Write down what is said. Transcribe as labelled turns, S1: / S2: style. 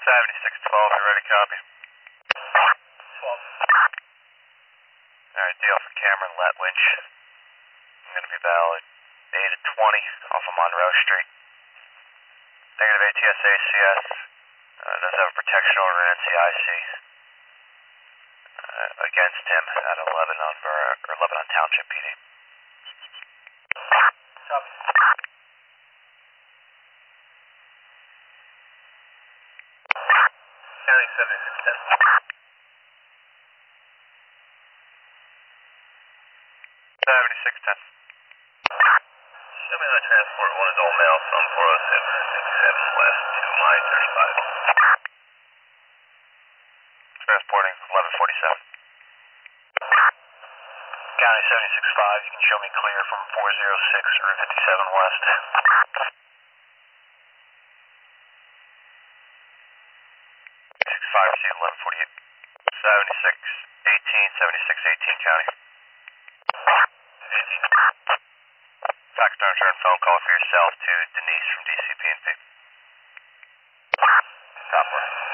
S1: 7612, you ready, copy?
S2: 12.
S1: Alright, deal for Cameron Letwinch. I'm going to be valid 8 at 20 off of Monroe Street. Negative ATS ACS. Does have a protection order in NCIC against him at 11 on Township PD.
S2: Copy. County 7610.
S1: 7610.
S2: Show me how to transport one adult male from 407 west to mine 35.
S1: Transporting 1147. County 765, you can show me clear from 406 Route 57 west. 65, see 1148. 7618 County.
S2: 18.
S1: Fax return phone call for yourself to Denise from DCP&P.
S2: Stop work.